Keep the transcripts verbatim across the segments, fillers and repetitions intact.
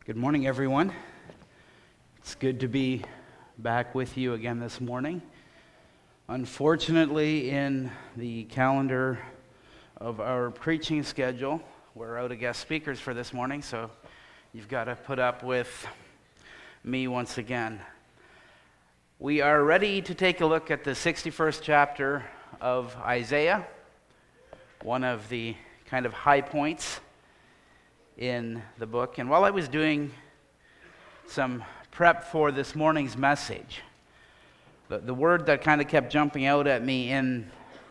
Good morning, everyone. It's good to be back with you again this morning. Unfortunately, in the calendar of our preaching schedule, we're out of guest speakers for this morning, so you've got to put up with me once again. We are ready to take a look at the sixty-first chapter of Isaiah, one of the kind of high points in the book. And while I was doing some prep for this morning's message, the, the word that kind of kept jumping out at me in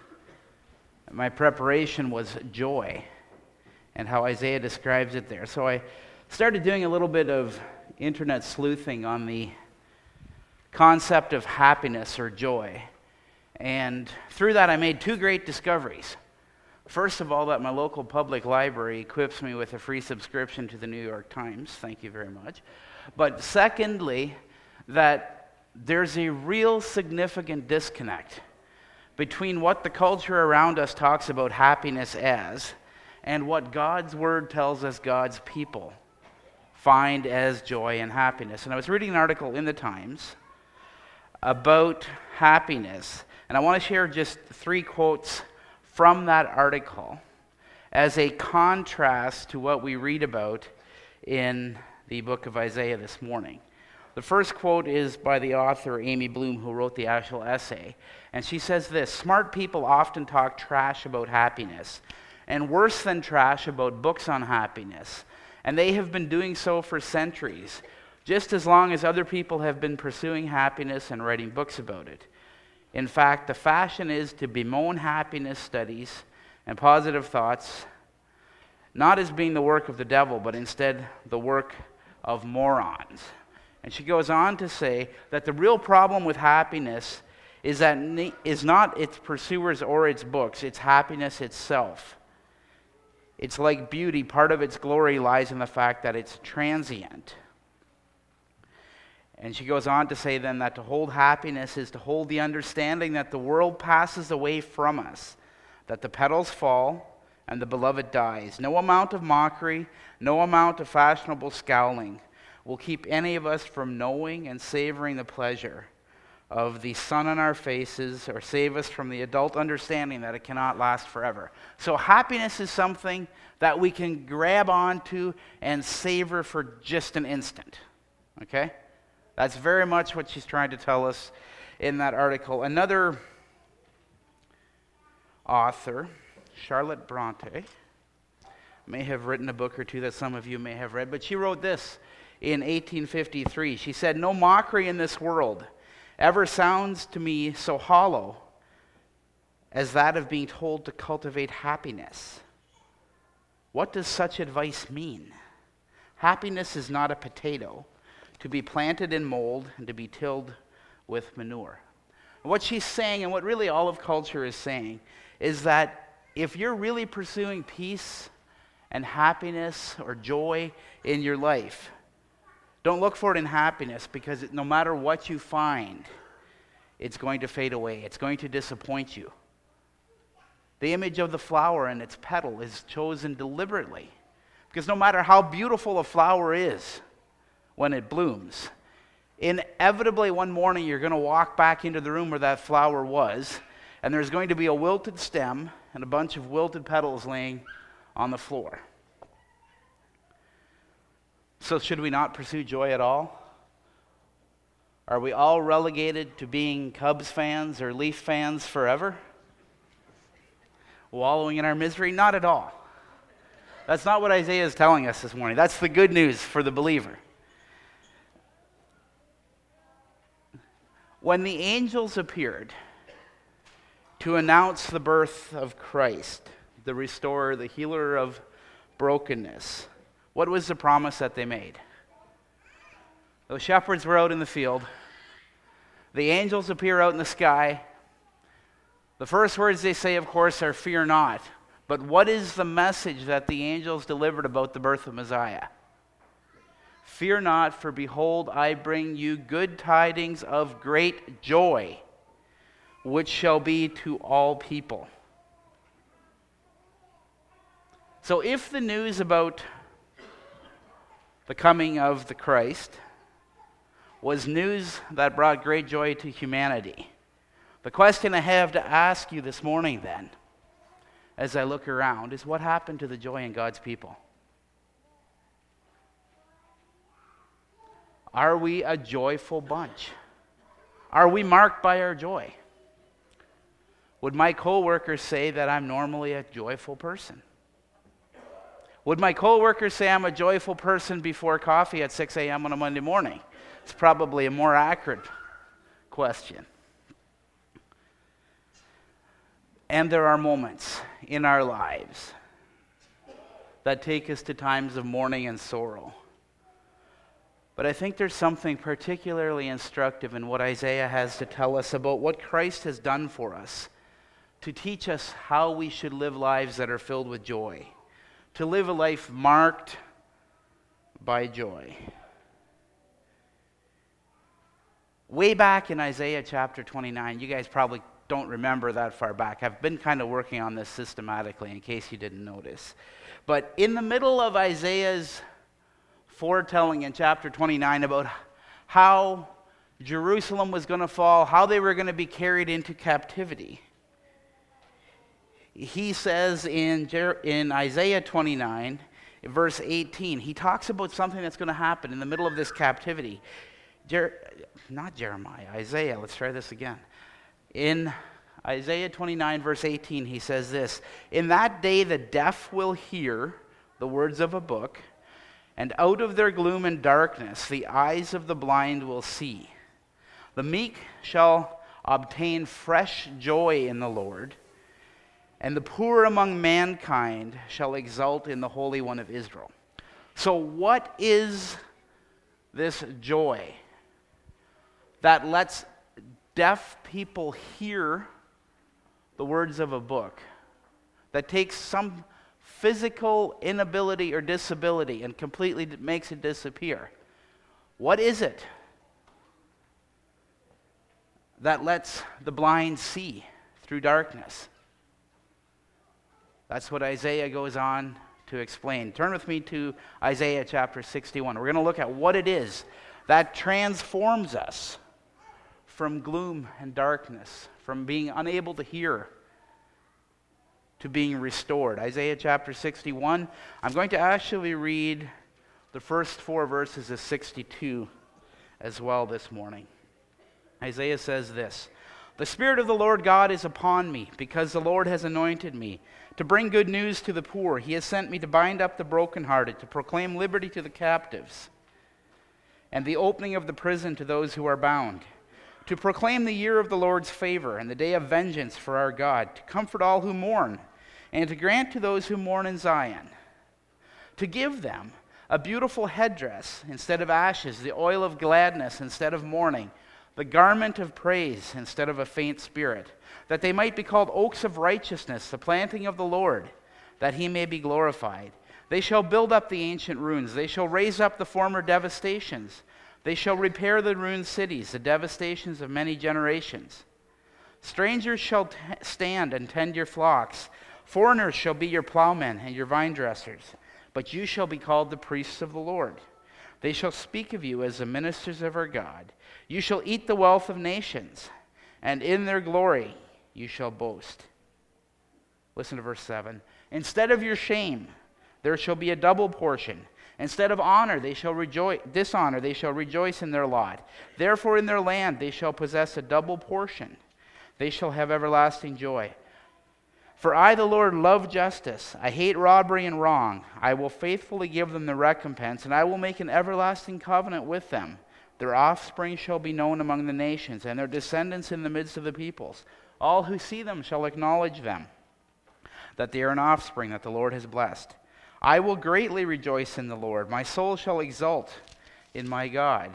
my preparation was joy, and how Isaiah describes it there. So I started doing a little bit of internet sleuthing on the concept of happiness or joy. And through that I made two great discoveries. First of all, that my local public library equips me with a free subscription to the New York Times. Thank you very much. But secondly, that there's a real significant disconnect between what the culture around us talks about happiness as and what God's Word tells us God's people find as joy and happiness. And I was reading an article in the Times about happiness, and I want to share just three quotes from that article as a contrast to what we read about in the book of Isaiah this morning. The first quote is by the author Amy Bloom, who wrote the actual essay, and she says this: "Smart people often talk trash about happiness, and worse than trash about books on happiness, and they have been doing so for centuries, just as long as other people have been pursuing happiness and writing books about it. In fact, the fashion is to bemoan happiness studies and positive thoughts, not as being the work of the devil, but instead the work of morons." And she goes on to say that the real problem with happiness is that is not its pursuers or its books, it's happiness itself. It's like beauty, part of its glory lies in the fact that it's transient. And she goes on to say then that to hold happiness is to hold the understanding that the world passes away from us, that the petals fall and the beloved dies. No amount of mockery, no amount of fashionable scowling will keep any of us from knowing and savoring the pleasure of the sun on our faces or save us from the adult understanding that it cannot last forever. So happiness is something that we can grab onto and savor for just an instant. Okay? That's very much what she's trying to tell us in that article. Another author, Charlotte Bronte, may have written a book or two that some of you may have read, but she wrote this in eighteen fifty-three. She said, "No mockery in this world ever sounds to me so hollow as that of being told to cultivate happiness. What does such advice mean? Happiness is not a potato to be planted in mold and to be tilled with manure." What she's saying, and what really all of culture is saying, is that if you're really pursuing peace and happiness or joy in your life, don't look for it in happiness, because it, no matter what you find, it's going to fade away. It's going to disappoint you. The image of the flower and its petal is chosen deliberately, because no matter how beautiful a flower is, when it blooms, inevitably one morning you're going to walk back into the room where that flower was, and there's going to be a wilted stem and a bunch of wilted petals laying on the floor. So should we not pursue joy at all? Are we all relegated to being Cubs fans or Leaf fans forever? Wallowing in our misery? Not at all. That's not what Isaiah is telling us this morning. That's the good news for the believer. When the angels appeared to announce the birth of Christ, the restorer, the healer of brokenness, what was the promise that they made? The shepherds were out in the field. The angels appear out in the sky. The first words they say, of course, are "fear not." But what is the message that the angels delivered about the birth of Messiah? "Fear not, for behold, I bring you good tidings of great joy, which shall be to all people." So if the news about the coming of the Christ, was news that brought great joy to humanity. The question I have to ask you this morning then, as I look around, is what happened to the joy in God's people? Are we a joyful bunch? Are we marked by our joy? Would my coworkers say that I'm normally a joyful person? Would my coworkers say I'm a joyful person before coffee at six a.m. on a Monday morning? It's probably a more accurate question. And there are moments in our lives that take us to times of mourning and sorrow. But I think there's something particularly instructive in what Isaiah has to tell us about what Christ has done for us, to teach us how we should live lives that are filled with joy, to live a life marked by joy. Way back in Isaiah chapter twenty-nine, you guys probably don't remember that far back. I've been kind of working on this systematically in case you didn't notice. But in the middle of Isaiah's foretelling in chapter twenty-nine about how Jerusalem was going to fall, how they were going to be carried into captivity, he says in, Jer- in Isaiah twenty-nine, verse eighteen, he talks about something that's going to happen in the middle of this captivity. Jer- not Jeremiah, Isaiah, let's try this again. In Isaiah twenty-nine, verse eighteen, he says this, "In that day the deaf will hear the words of a book, and out of their gloom and darkness the eyes of the blind will see. The meek shall obtain fresh joy in the Lord, and the poor among mankind shall exult in the Holy One of Israel." So what is this joy that lets deaf people hear the words of a book, that takes some physical inability or disability and completely makes it disappear? What is it that lets the blind see through darkness? That's what Isaiah goes on to explain. Turn with me to Isaiah chapter sixty-one. We're going to look at what it is that transforms us from gloom and darkness, from being unable to hear to being restored. Isaiah chapter sixty-one. I'm going to actually read the first four verses of sixty-two as well this morning. Isaiah says this, "The Spirit of the Lord God is upon me, because the Lord has anointed me to bring good news to the poor. He has sent me to bind up the brokenhearted, to proclaim liberty to the captives, and the opening of the prison to those who are bound, to proclaim the year of the Lord's favor and the day of vengeance for our God, to comfort all who mourn, and to grant to those who mourn in Zion, to give them a beautiful headdress instead of ashes, the oil of gladness instead of mourning, the garment of praise instead of a faint spirit, that they might be called oaks of righteousness, the planting of the Lord, that he may be glorified. They shall build up the ancient ruins. They shall raise up the former devastations. They shall repair the ruined cities, the devastations of many generations. Strangers shall t- stand and tend your flocks. Foreigners shall be your plowmen and your vine dressers. But you shall be called the priests of the Lord. They shall speak of you as the ministers of our God. You shall eat the wealth of nations, and in their glory you shall boast." Listen to verse seven. "Instead of your shame, there shall be a double portion. Instead of honor, they shall rejoice, dishonor, they shall rejoice in their lot. Therefore in their land they shall possess a double portion. They shall have everlasting joy. For I, the Lord, love justice. I hate robbery and wrong. I will faithfully give them the recompense, and I will make an everlasting covenant with them. Their offspring shall be known among the nations, and their descendants in the midst of the peoples. All who see them shall acknowledge them, that they are an offspring that the Lord has blessed. I will greatly rejoice in the Lord. My soul shall exult in my God.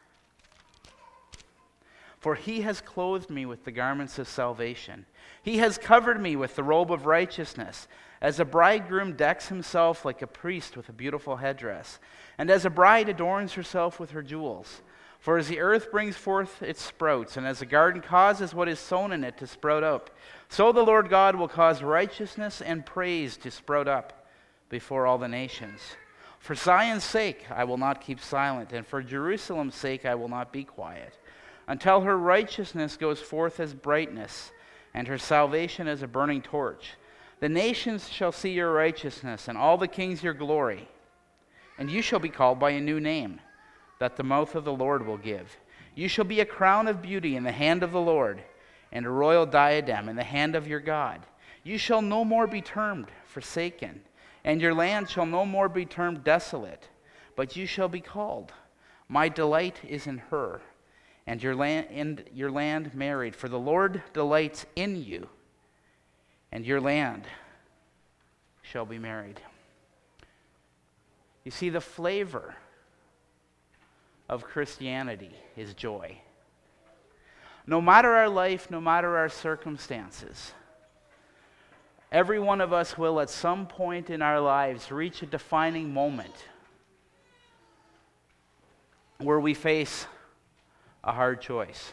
For he has clothed me with the garments of salvation. He has covered me with the robe of righteousness, as a bridegroom decks himself like a priest with a beautiful headdress, and as a bride adorns herself with her jewels. For as the earth brings forth its sprouts, and as a garden causes what is sown in it to sprout up, so the Lord God will cause righteousness and praise to sprout up before all the nations. For Zion's sake I will not keep silent, and for Jerusalem's sake I will not be quiet, until her righteousness goes forth as brightness, and her salvation as a burning torch. The nations shall see your righteousness, and all the kings your glory. And you shall be called by a new name, that the mouth of the Lord will give. You shall be a crown of beauty in the hand of the Lord, and a royal diadem in the hand of your God. You shall no more be termed forsaken, and your land shall no more be termed desolate, but you shall be called, my delight is in her, and your land, and your land married. For the Lord delights in you, and your land shall be married. You see, the flavor of Christianity is joy. No matter our life, no matter our circumstances, every one of us will at some point in our lives reach a defining moment where we face a hard choice.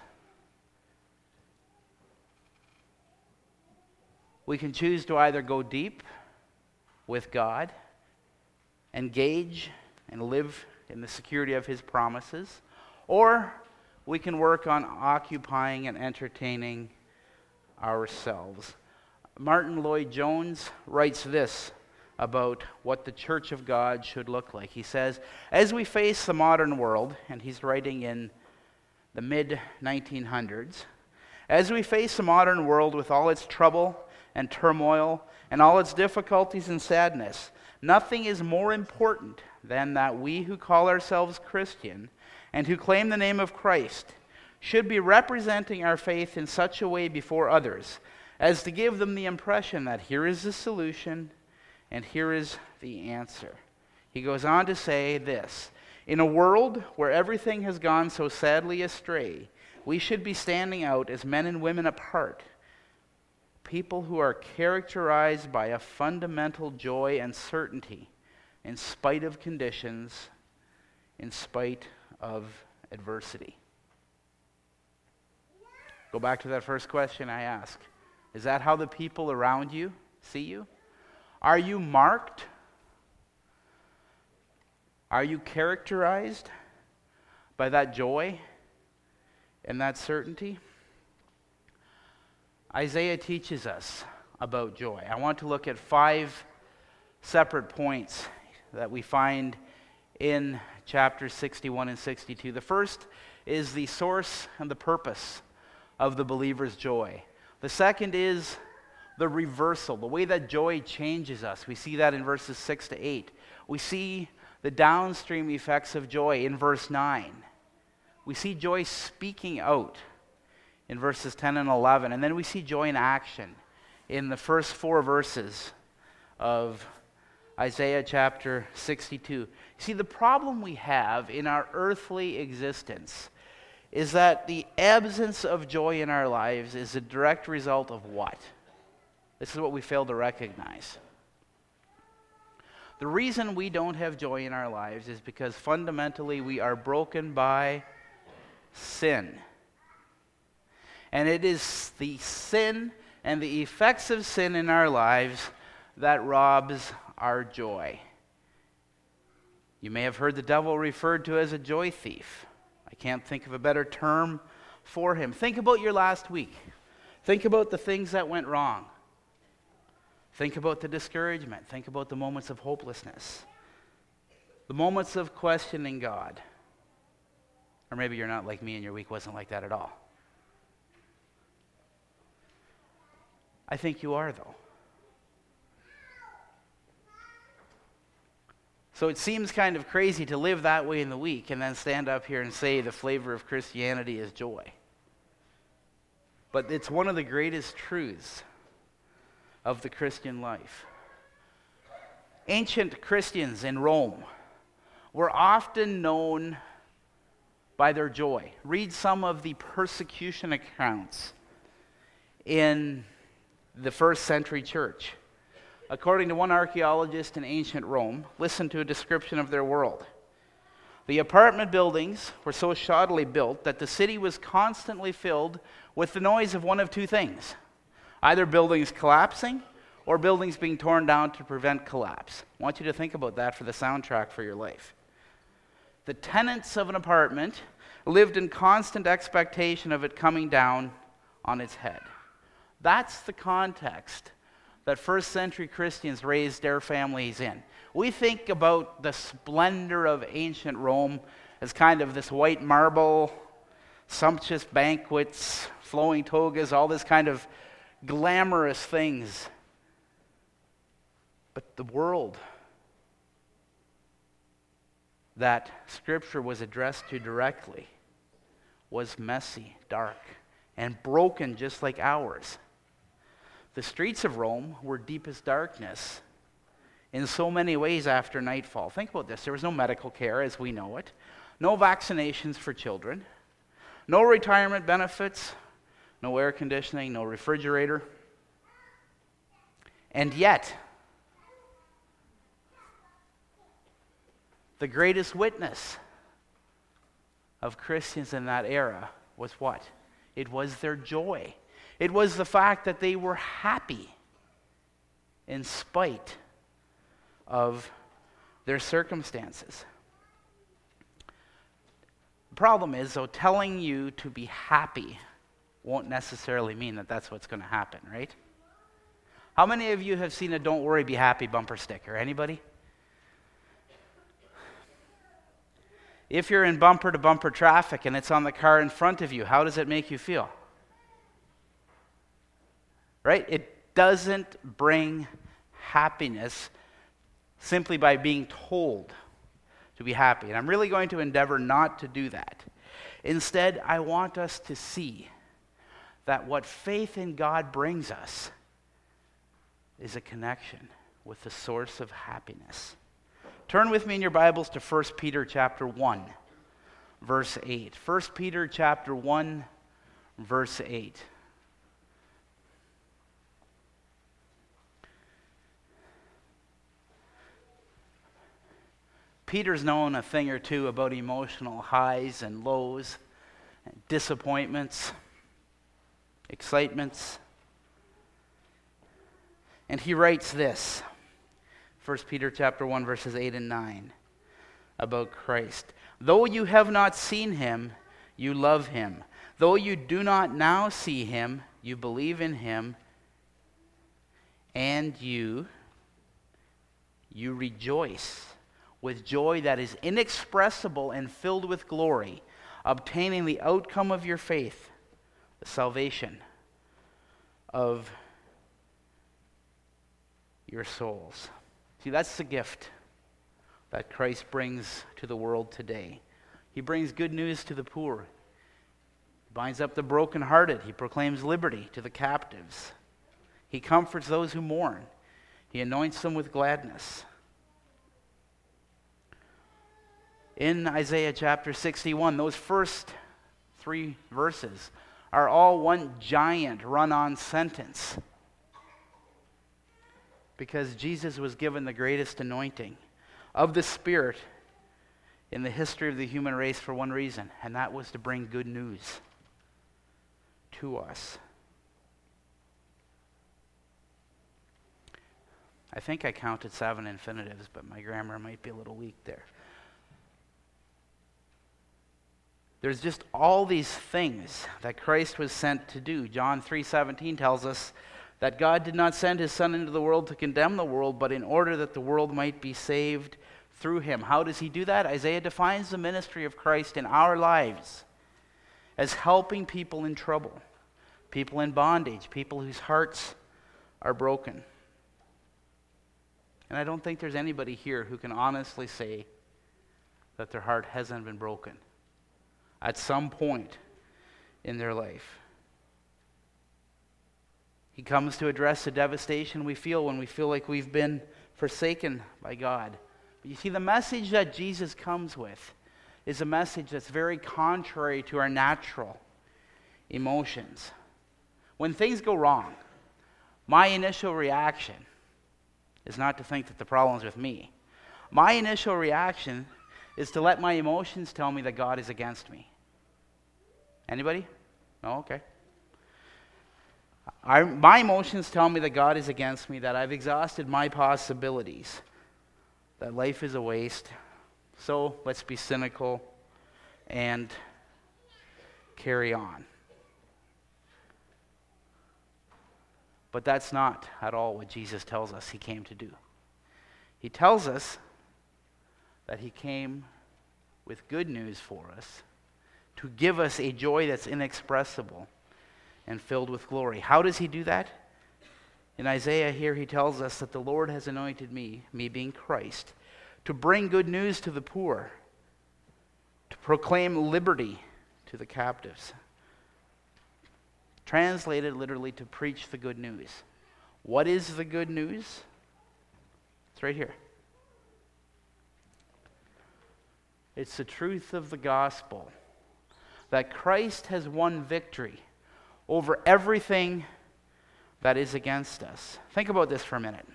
We can choose to either go deep with God, engage and live in the security of His promises, or we can work on occupying and entertaining ourselves. Martin Lloyd-Jones writes this about what the church of God should look like. He says, as we face the modern world, and he's writing in the mid nineteen hundreds, as we face the modern world with all its trouble and turmoil and all its difficulties and sadness, nothing is more important than that we who call ourselves Christian and who claim the name of Christ should be representing our faith in such a way before others as to give them the impression that here is the solution and here is the answer. He goes on to say this, in a world where everything has gone so sadly astray, we should be standing out as men and women apart, people who are characterized by a fundamental joy and certainty in spite of conditions, in spite of adversity. Go back to that first question I asked. Is that how the people around you see you? Are you marked? Are you characterized by that joy and that certainty? Isaiah teaches us about joy. I want to look at five separate points that we find in chapters sixty-one and sixty-two. The first is the source and the purpose of the believer's joy. The second is the reversal, the way that joy changes us. We see that in verses six to eight. We see the downstream effects of joy in verse nine. We see joy speaking out in verses ten and eleven. And then we see joy in action in the first four verses of Isaiah chapter sixty-two. See, the problem we have in our earthly existence is that the absence of joy in our lives is a direct result of what? This is what we fail to recognize. The reason we don't have joy in our lives is because fundamentally we are broken by sin. And it is the sin and the effects of sin in our lives that robs our joy. You may have heard the devil referred to as a joy thief. I can't think of a better term for him. Think about your last week. Think about the things that went wrong. Think about the discouragement. Think about the moments of hopelessness. The moments of questioning God. Or maybe you're not like me and your week wasn't like that at all. I think you are, though. So it seems kind of crazy to live that way in the week and then stand up here and say the flavor of Christianity is joy. But it's one of the greatest truths of the Christian life. Ancient Christians in Rome were often known by their joy. Read some of the persecution accounts in the first century church. According to one archaeologist in ancient Rome, listen to a description of their world. The apartment buildings were so shoddily built that the city was constantly filled with the noise of one of two things. Either buildings collapsing or buildings being torn down to prevent collapse. I want you to think about that for the soundtrack for your life. The tenants of an apartment lived in constant expectation of it coming down on its head. That's the context that first century Christians raised their families in. We think about the splendor of ancient Rome as kind of this white marble, sumptuous banquets, flowing togas, all this kind of glamorous things. But the world that Scripture was addressed to directly was messy, dark, and broken just like ours. The streets of Rome were deepest darkness in so many ways after nightfall. Think about this. There was no medical care as we know it, no vaccinations for children, no retirement benefits, no air conditioning, no refrigerator. And yet, the greatest witness of Christians in that era was what? It was their joy. It was the fact that they were happy in spite of their circumstances. The problem is, though, telling you to be happy won't necessarily mean that that's what's going to happen, right? How many of you have seen a "Don't worry, be happy" bumper sticker? Anybody? If you're in bumper-to-bumper traffic and it's on the car in front of you, how does it make you feel? Right? It doesn't bring happiness simply by being told to be happy. And I'm really going to endeavor not to do that. Instead, I want us to see that what faith in God brings us is a connection with the source of happiness. Turn with me in your Bibles to First Peter chapter one, verse eight. First Peter chapter one, verse eight. Peter's known a thing or two about emotional highs and lows, disappointments, excitements. And he writes this, First Peter chapter one, verses eight and nine, about Christ. Though you have not seen him, you love him. Though you do not now see him, you believe in him, and you, you rejoice with joy that is inexpressible and filled with glory, obtaining the outcome of your faith, the salvation of your souls. See, that's the gift that Christ brings to the world today. He brings good news to the poor. He binds up the brokenhearted. He proclaims liberty to the captives. He comforts those who mourn. He anoints them with gladness. In Isaiah chapter sixty-one, those first three verses are all one giant run-on sentence, because Jesus was given the greatest anointing of the Spirit in the history of the human race for one reason, and that was to bring good news to us. I think I counted seven infinitives, but my grammar might be a little weak there. There's just all these things that Christ was sent to do. John three seventeen tells us that God did not send his Son into the world to condemn the world, but in order that the world might be saved through him. How does he do that? Isaiah defines the ministry of Christ in our lives as helping people in trouble, people in bondage, people whose hearts are broken. And I don't think there's anybody here who can honestly say that their heart hasn't been broken at some point in their life. He comes to address the devastation we feel when we feel like we've been forsaken by God. But you see, the message that Jesus comes with is a message that's very contrary to our natural emotions. When things go wrong, my initial reaction is not to think that the problem's with me. My initial reaction is to let my emotions tell me that God is against me. Anybody? No? Okay. I, my emotions tell me that God is against me, that I've exhausted my possibilities, that life is a waste. So let's be cynical and carry on. But that's not at all what Jesus tells us he came to do. He tells us that he came with good news for us, to give us a joy that's inexpressible and filled with glory. How does he do that? In Isaiah here he tells us that the Lord has anointed me, me being Christ, to bring good news to the poor, to proclaim liberty to the captives. Translated literally, to preach the good news. What is the good news? It's right here. It's the truth of the gospel that Christ has won victory over everything that is against us. Think about this for a minute.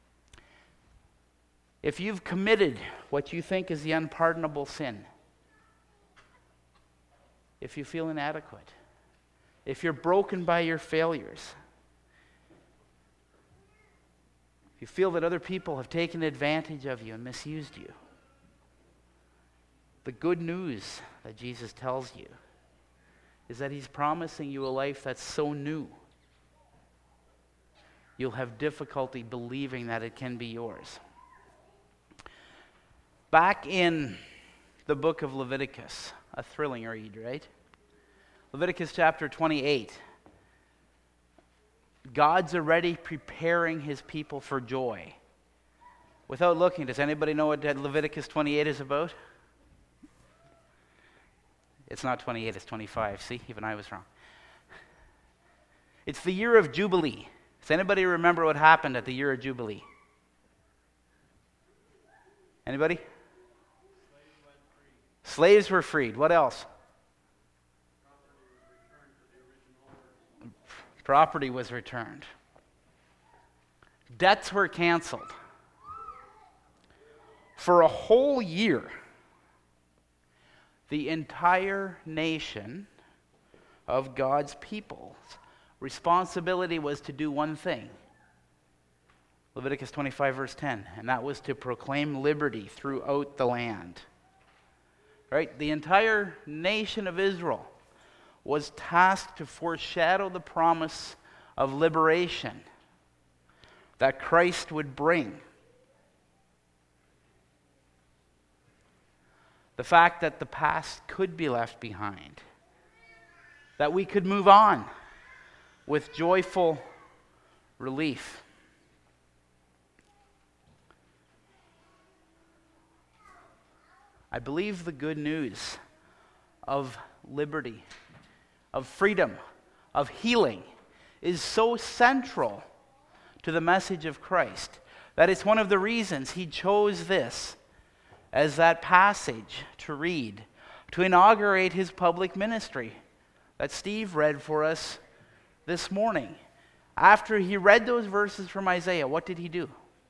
If you've committed what you think is the unpardonable sin, if you feel inadequate, if you're broken by your failures, if you feel that other people have taken advantage of you and misused you, the good news that Jesus tells you is that he's promising you a life that's so new, you'll have difficulty believing that it can be yours. Back in the book of Leviticus, a thrilling read, right? Leviticus chapter twenty-eight. God's already preparing his people for joy. Without looking, does anybody know what Leviticus twenty-eight is about? It's not twenty-eight, it's twenty-five. See, even I was wrong. It's the year of Jubilee. Does anybody remember what happened at the year of Jubilee? Anybody? Slaves were freed. What else? Property was returned. Debts were canceled. For a whole year, the entire nation of God's people's responsibility was to do one thing. Leviticus twenty-five, verse ten, and that was to proclaim liberty throughout the land. Right? The entire nation of Israel was tasked to foreshadow the promise of liberation that Christ would bring. The fact that the past could be left behind, that we could move on with joyful relief. I believe the good news of liberty, of freedom, of healing is so central to the message of Christ that it's one of the reasons he chose this as that passage to read, to inaugurate his public ministry that Steve read for us this morning. After he read those verses from Isaiah, what did he do?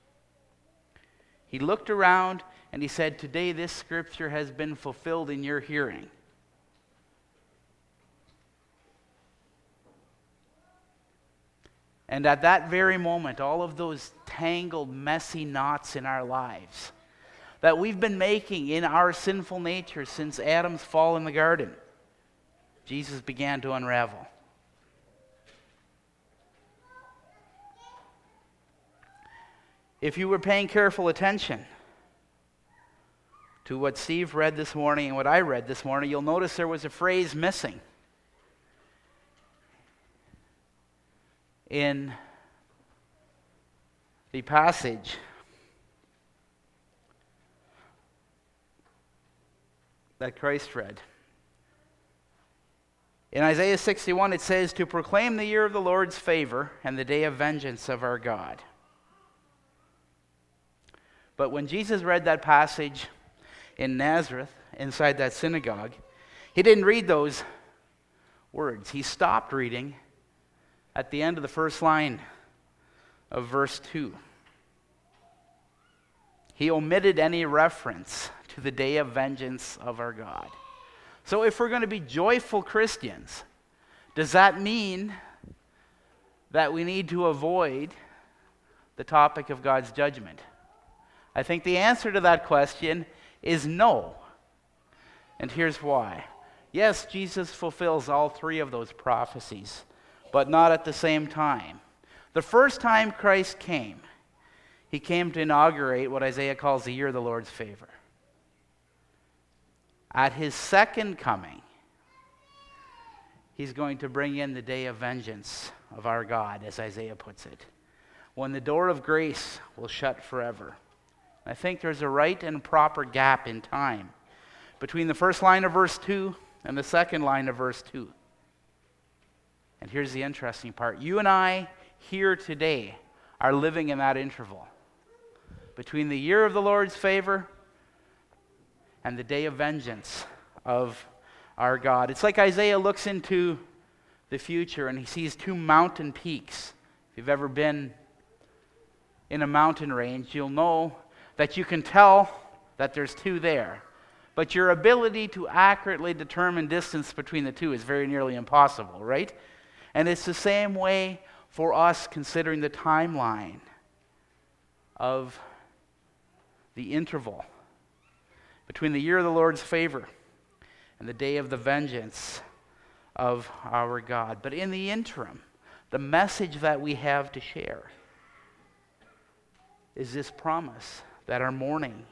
He looked around and he said, "Today this scripture has been fulfilled in your hearing." And at that very moment, all of those tangled, messy knots in our lives that we've been making in our sinful nature since Adam's fall in the garden, Jesus began to unravel. If you were paying careful attention to what Steve read this morning and what I read this morning, you'll notice there was a phrase missing in the passage that Christ read. In Isaiah sixty-one, it says, "To proclaim the year of the Lord's favor and the day of vengeance of our God." But when Jesus read that passage in Nazareth, inside that synagogue, he didn't read those words. He stopped reading at the end of the first line of verse two. He omitted any reference to the day of vengeance of our God. So if we're going to be joyful Christians, does that mean that we need to avoid the topic of God's judgment? I think the answer to that question is no. And here's why. Yes, Jesus fulfills all three of those prophecies, but not at the same time. The first time Christ came, he came to inaugurate what Isaiah calls the year of the Lord's favor. At his second coming, he's going to bring in the day of vengeance of our God, as Isaiah puts it, when the door of grace will shut forever. I think there's a right and proper gap in time between the first line of verse two and the second line of verse two. And here's the interesting part. You and I here today are living in that interval between the year of the Lord's favor and the day of vengeance of our God. It's like Isaiah looks into the future and he sees two mountain peaks. If you've ever been in a mountain range, you'll know that you can tell that there's two there. But your ability to accurately determine distance between the two is very nearly impossible, right? And it's the same way for us considering the timeline of the interval between the year of the Lord's favor and the day of the vengeance of our God. But in the interim, the message that we have to share is this promise that our mourning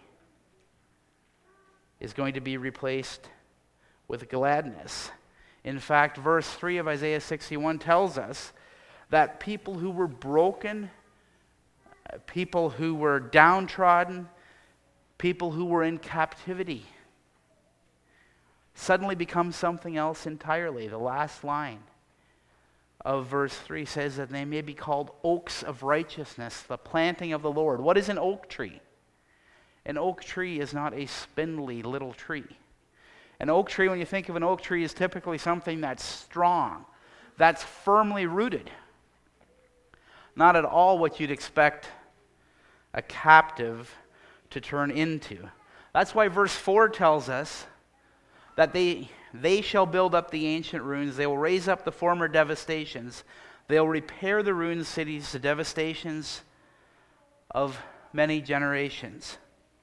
is going to be replaced with gladness. In fact, verse three of Isaiah sixty-one tells us that people who were broken, people who were downtrodden, people who were in captivity, suddenly become something else entirely. The last line of verse three says that they may be called oaks of righteousness, the planting of the Lord. What is an oak tree? An oak tree is not a spindly little tree. An oak tree, when you think of an oak tree, is typically something that's strong, that's firmly rooted. Not at all what you'd expect a captive to turn into. That's why verse four tells us that they, they shall build up the ancient ruins, they will raise up the former devastations, they'll repair the ruined cities, the devastations of many generations.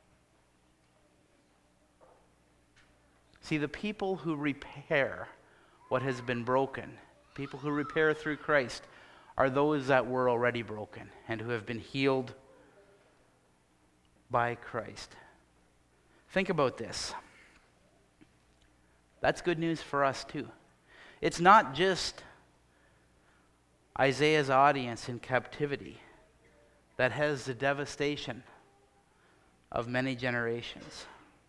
See, the people who repair what has been broken, people who repair through Christ, are those that were already broken and who have been healed by Christ. Think about this. That's good news for us too. It's not just Isaiah's audience in captivity that has the devastation of many generations.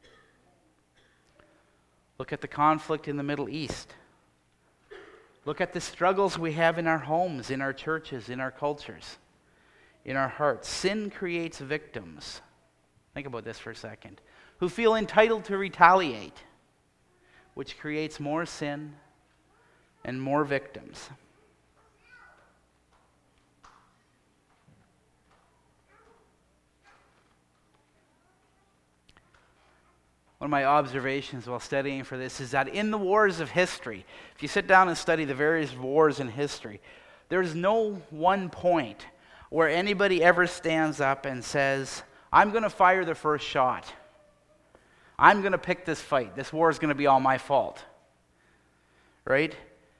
Look at the conflict in the Middle East. Look at the struggles we have in our homes, in our churches, in our cultures, in our hearts. Sin creates victims. Think about this for a second. Who feel entitled to retaliate, which creates more sin and more victims. One of my observations while studying for this is that in the wars of history, if you sit down and study the various wars in history, there's no one point where anybody ever stands up and says, I'm going to fire the first shot. I'm going to pick this fight. This war is going to be all my fault. Right?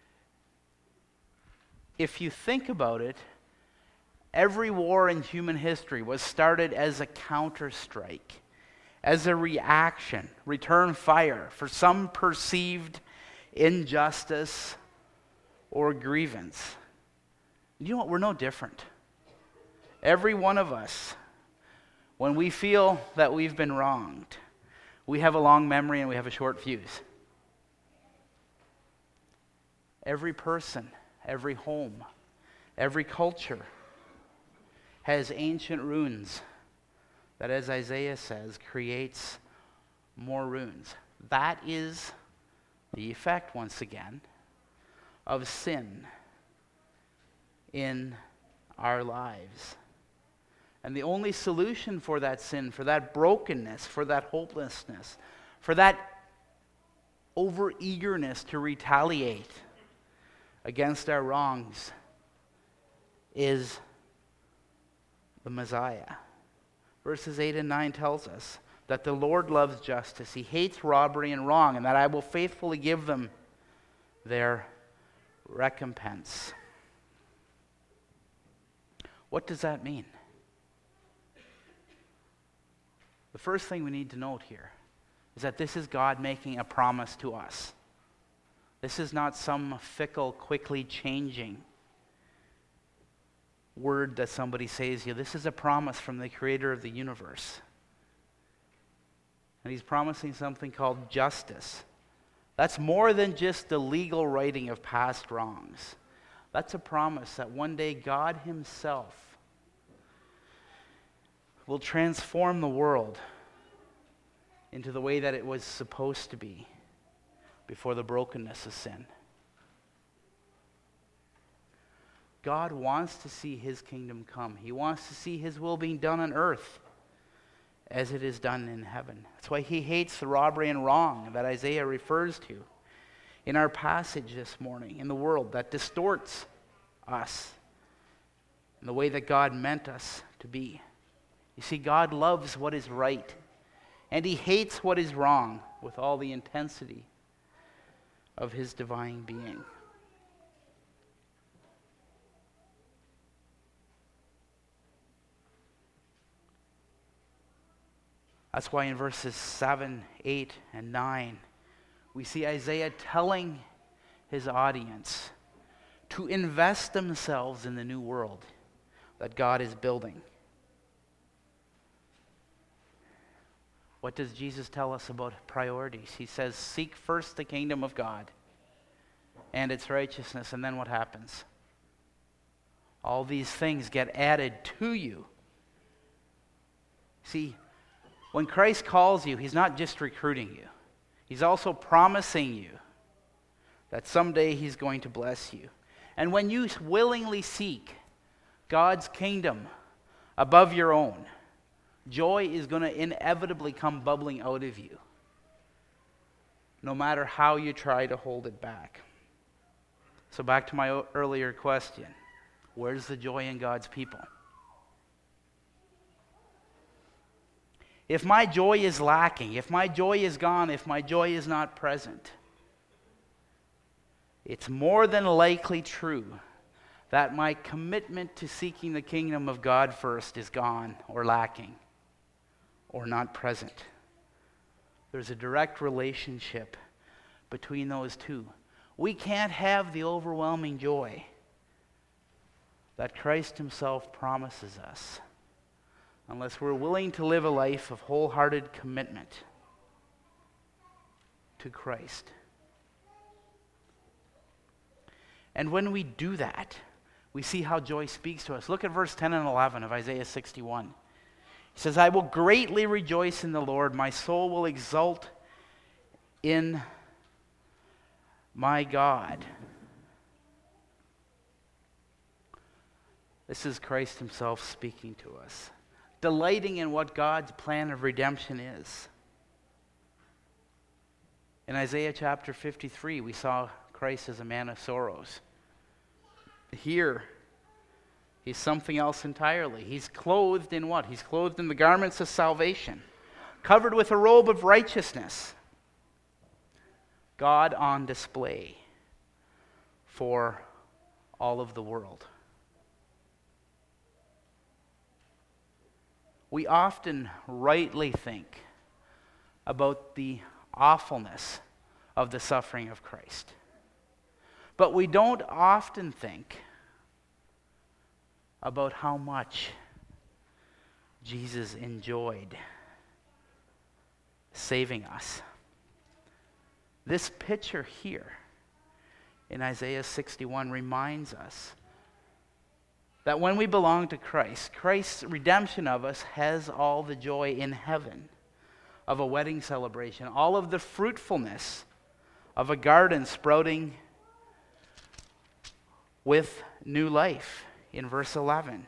If you think about it, every war in human history was started as a counter-strike, as a reaction, return fire for some perceived injustice or grievance. You know what? We're no different. Every one of us, when we feel that we've been wronged, we have a long memory and we have a short fuse. Every person, every home, every culture has ancient ruins that, as Isaiah says, creates more ruins. That is the effect, once again, of sin in our lives. And the only solution for that sin, for that brokenness, for that hopelessness, for that over-eagerness to retaliate against our wrongs is the Messiah. Verses eight and nine tells us that the Lord loves justice. He hates robbery and wrong, and that I will faithfully give them their recompense. What does that mean? The first thing we need to note here is that this is God making a promise to us. This is not some fickle, quickly changing word that somebody says to you. This is a promise from the creator of the universe. And he's promising something called justice. That's more than just the legal righting of past wrongs. That's a promise that one day God himself will transform the world into the way that it was supposed to be before the brokenness of sin. God wants to see his kingdom come. He wants to see his will being done on earth as it is done in heaven. That's why he hates the robbery and wrong that Isaiah refers to in our passage this morning, in the world that distorts us in the way that God meant us to be. You see, God loves what is right, and he hates what is wrong with all the intensity of his divine being. That's why in verses seven, eight, and nine, we see Isaiah telling his audience to invest themselves in the new world that God is building. What does Jesus tell us about priorities? He says, seek first the kingdom of God and its righteousness, and then what happens? All these things get added to you. See, when Christ calls you, he's not just recruiting you. He's also promising you that someday he's going to bless you. And when you willingly seek God's kingdom above your own, joy is going to inevitably come bubbling out of you, no matter how you try to hold it back. So back to my earlier question, where's the joy in God's people? If my joy is lacking, if my joy is gone, if my joy is not present, it's more than likely true that my commitment to seeking the kingdom of God first is gone or lacking or not present. There's a direct relationship between those two. We can't have the overwhelming joy that Christ himself promises us unless we're willing to live a life of wholehearted commitment to Christ. And when we do that, we see how joy speaks to us. Look at verse ten and eleven of Isaiah sixty-one. He says, I will greatly rejoice in the Lord. My soul will exult in my God. This is Christ himself speaking to us, delighting in what God's plan of redemption is. In Isaiah chapter fifty-three, we saw Christ as a man of sorrows. Here, he's something else entirely. He's clothed in what? He's clothed in the garments of salvation, covered with a robe of righteousness. God on display for all of the world. We often rightly think about the awfulness of the suffering of Christ. But we don't often think about how much Jesus enjoyed saving us. This picture here in Isaiah sixty-one reminds us that when we belong to Christ, Christ's redemption of us has all the joy in heaven of a wedding celebration, all of the fruitfulness of a garden sprouting with new life in verse eleven.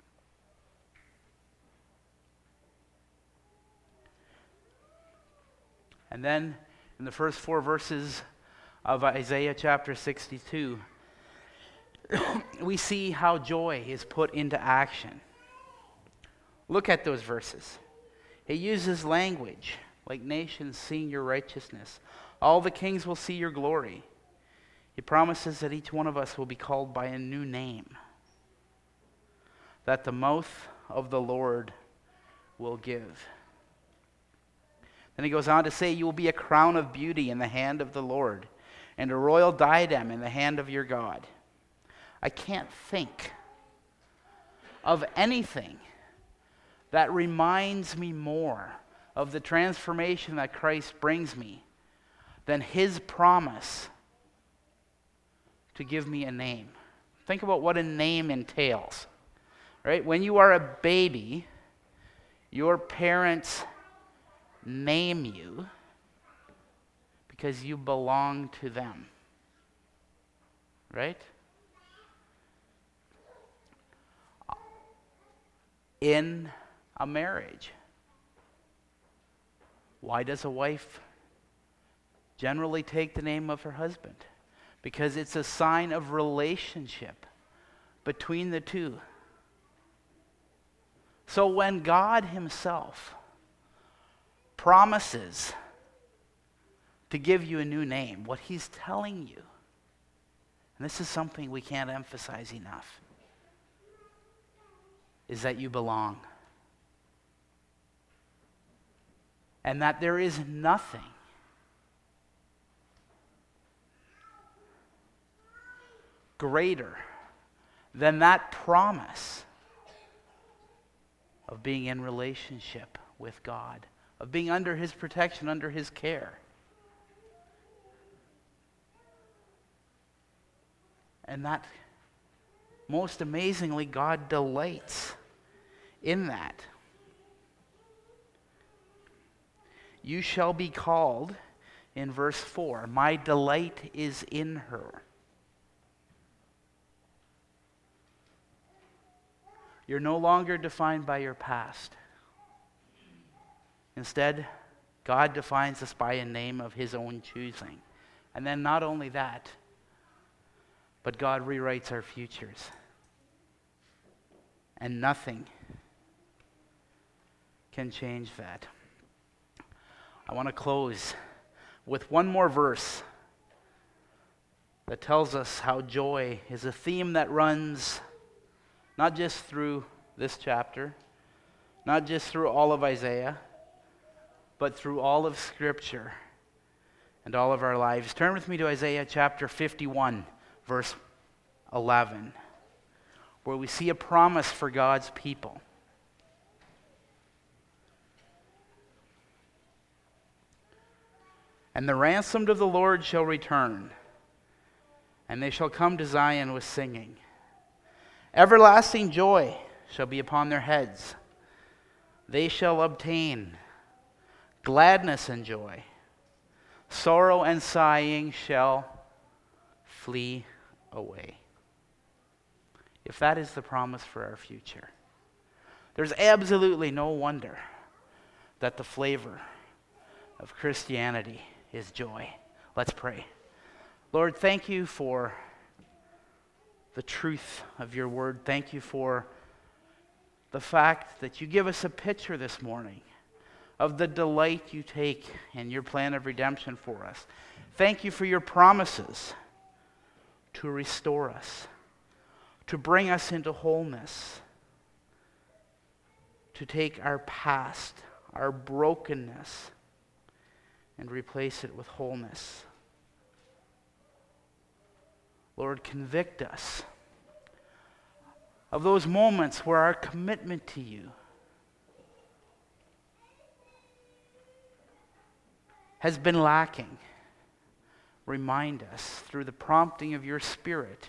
And then in the first four verses of Isaiah chapter sixty-two, we see how joy is put into action. Look at those verses. He uses language like nations seeing your righteousness. All the kings will see your glory. He promises that each one of us will be called by a new name, that the mouth of the Lord will give. Then he goes on to say, you will be a crown of beauty in the hand of the Lord, and a royal diadem in the hand of your God. I can't think of anything that reminds me more of the transformation that Christ brings me than his promise to give me a name. Think about what a name entails, right? When you are a baby, your parents name you because you belong to them, right? In a marriage, why does a wife generally take the name of her husband? Because it's a sign of relationship between the two. So when God himself promises to give you a new name, what he's telling you, and this is something we can't emphasize enough, is that you belong. And that there is nothing greater than that promise of being in relationship with God, of being under his protection, under his care. And that, most amazingly, God delights in that. You shall be called, in verse four, my delight is in her. You're no longer defined by your past. Instead, God defines us by a name of his own choosing. And then not only that, but God rewrites our futures. And nothing can change that. I want to close with one more verse that tells us how joy is a theme that runs not just through this chapter, not just through all of Isaiah, but through all of Scripture and all of our lives. Turn with me to Isaiah chapter fifty-one, verse eleven, where we see a promise for God's people. And the ransomed of the Lord shall return, and they shall come to Zion with singing. Everlasting joy shall be upon their heads. They shall obtain gladness and joy. Sorrow and sighing shall flee away. If that is the promise for our future, there's absolutely no wonder that the flavor of Christianity is joy. Let's pray. Lord, thank you for the truth of your word. Thank you for the fact that you give us a picture this morning of the delight you take in your plan of redemption for us. Thank you for your promises to restore us, to bring us into wholeness, to take our past, our brokenness, and replace it with wholeness. Lord, convict us of those moments where our commitment to you has been lacking. Remind us through the prompting of your Spirit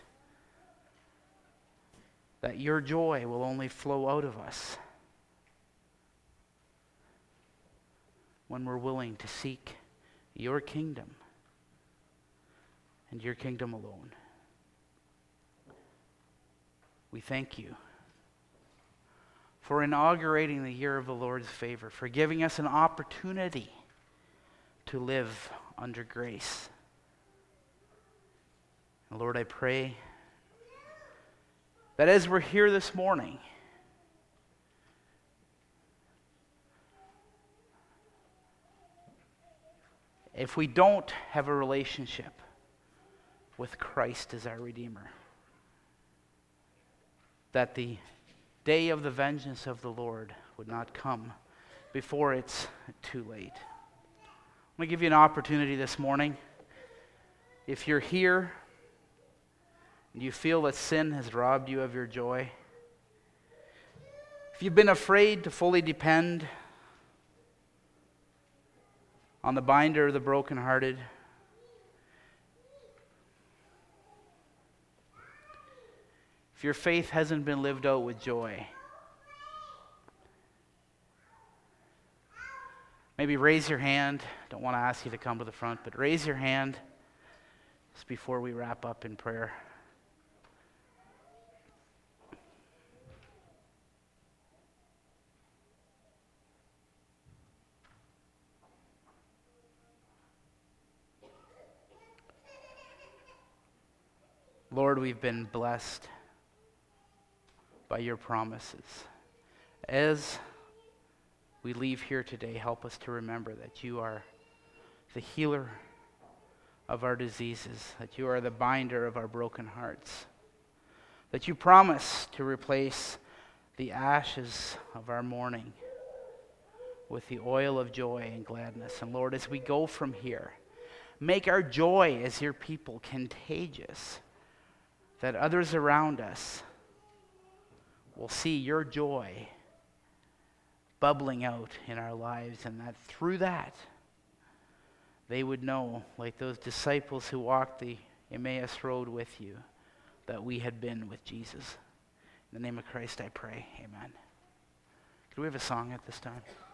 that your joy will only flow out of us when we're willing to seek your kingdom and your kingdom alone. We thank you for inaugurating the year of the Lord's favor, for giving us an opportunity to live under grace. And Lord, I pray that as we're here this morning, if we don't have a relationship with Christ as our Redeemer, that the day of the vengeance of the Lord would not come before it's too late. I'm going to give you an opportunity this morning. If you're here and you feel that sin has robbed you of your joy, if you've been afraid to fully depend on the binder of the brokenhearted, if your faith hasn't been lived out with joy, maybe raise your hand. Don't want to ask you to come to the front, but raise your hand just before we wrap up in prayer. Lord, we've been blessed by your promises. As we leave here today, help us to remember that you are the healer of our diseases, that you are the binder of our broken hearts, that you promise to replace the ashes of our mourning with the oil of joy and gladness. And Lord, as we go from here, make our joy as your people contagious, that others around us will see your joy bubbling out in our lives, and that through that they would know, like those disciples who walked the Emmaus Road with you, that we had been with Jesus. In the name of Christ I pray, amen. Could we have a song at this time?